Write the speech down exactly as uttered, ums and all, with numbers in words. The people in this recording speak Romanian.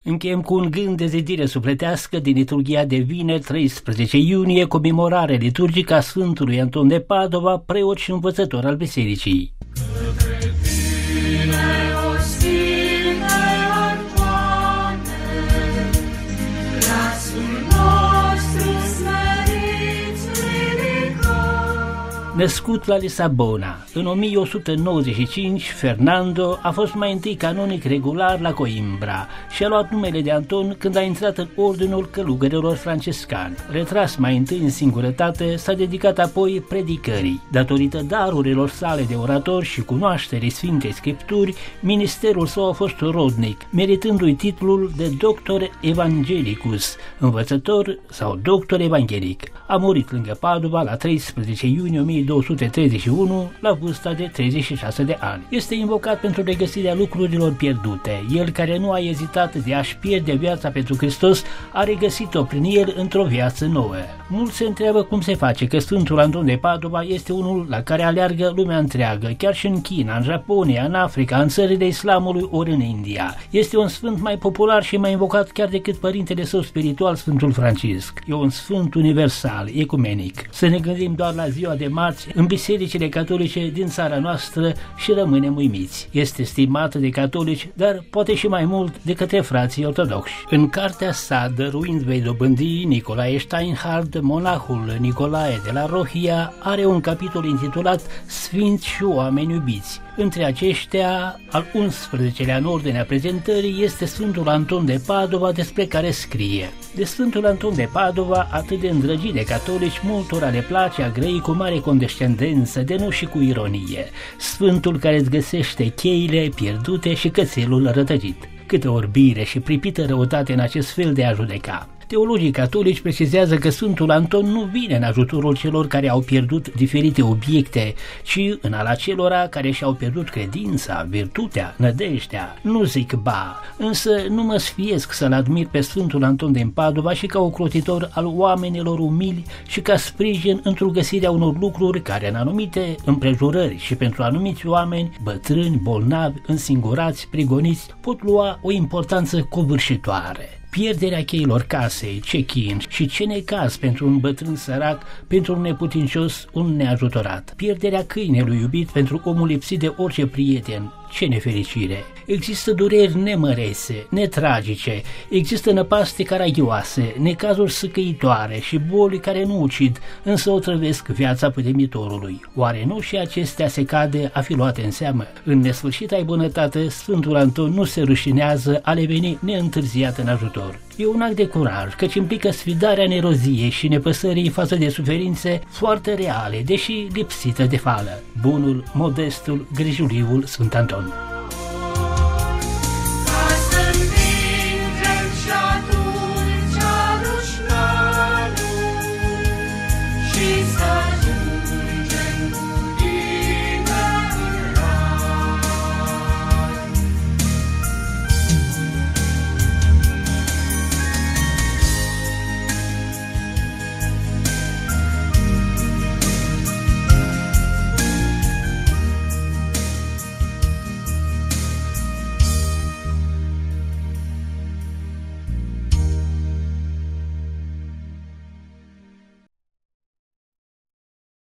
Încheiem cu un gând de zidire sufletească din liturghia de vineri treisprezece iunie, comemorare liturgică a Sfântului Anton de Padova, preot și învățător al Bisericii. Născut la Lisabona, în o mie o sută nouăzeci și cinci, Fernando a fost mai întâi canonic regular la Coimbra și a luat numele de Anton când a intrat în ordinul călugărilor francescani. Retras mai întâi în singurătate, s-a dedicat apoi predicării. Datorită darurilor sale de orator și cunoașterii Sfintei Scripturi, ministerul său a fost rodnic, meritându-i titlul de doctor evangelicus, învățător sau doctor evanghelic. A murit lângă Padova la treisprezece iunie o mie două sute treizeci și unu, la vârsta de treizeci și șase de ani. Este invocat pentru regăsirea lucrurilor pierdute. El, care nu a ezitat de a-și pierde viața pentru Hristos, a regăsit-o prin el într-o viață nouă. Mulți se întreabă cum se face că Sfântul Anton de Padova este unul la care aleargă lumea întreagă, chiar și în China, în Japonia, în Africa, în țările islamului ori în India. Este un sfânt mai popular și mai invocat chiar decât părintele său spiritual, Sfântul Francisc. E un sfânt universal, ecumenic. Să ne gândim doar la ziua de marți în bisericile catolice din țara noastră și rămânem uimiți. Este stimată de catolici, dar poate și mai mult de către frații ortodoxi. În cartea sa, dăruind vei dobândi, Nicolae Steinhardt, monahul Nicolae de la Rohia, are un capitol intitulat Sfinți și oameni iubiți. Între aceștia, al unsprezecelea în ordinea prezentării este Sfântul Anton de Padova, despre care scrie: de Sfântul Anton de Padova, atât de îndrăgit de catolici, multora le place a grăi cu mare condescendență, de nu și cu ironie, Sfântul care îți găsește cheile pierdute și cățelul rătăcit. Câtă orbire și pripită răutate în acest fel de a judeca! Teologii catolici precizează că Sfântul Anton nu vine în ajutorul celor care au pierdut diferite obiecte, ci în al acelora care și-au pierdut credința, virtutea, nădejdea. Nu zic ba, însă nu mă sfiesc să-l admir pe Sfântul Anton din Padova și ca ocrotitor al oamenilor umili și ca sprijin într-o găsirea unor lucruri care în anumite împrejurări și pentru anumiți oameni, bătrâni, bolnavi, însingurați, prigoniți, pot lua o importanță covârșitoare. Pierderea cheilor casei, ce chin și ce necaz pentru un bătrân sărac, pentru un neputincios, un neajutorat. Pierderea câinelui iubit pentru omul lipsit de orice prieten, ce nefericire. Există dureri nemărese, netragice, există năpaste caragioase, necazuri săcăitoare și boli care nu ucid, însă o trăvesc viața pătimitorului. Oare nu și acestea se cade a fi luate în seamă? În nesfârșita bunătate, Sfântul Anton nu se rușinează a le veni neîntârziat în ajutor. E un act de curaj, căci implică sfidarea neroziei și nepăsării față de suferințe foarte reale, deși lipsită de fală. Bunul, modestul, grijuliul Sfânt Anton.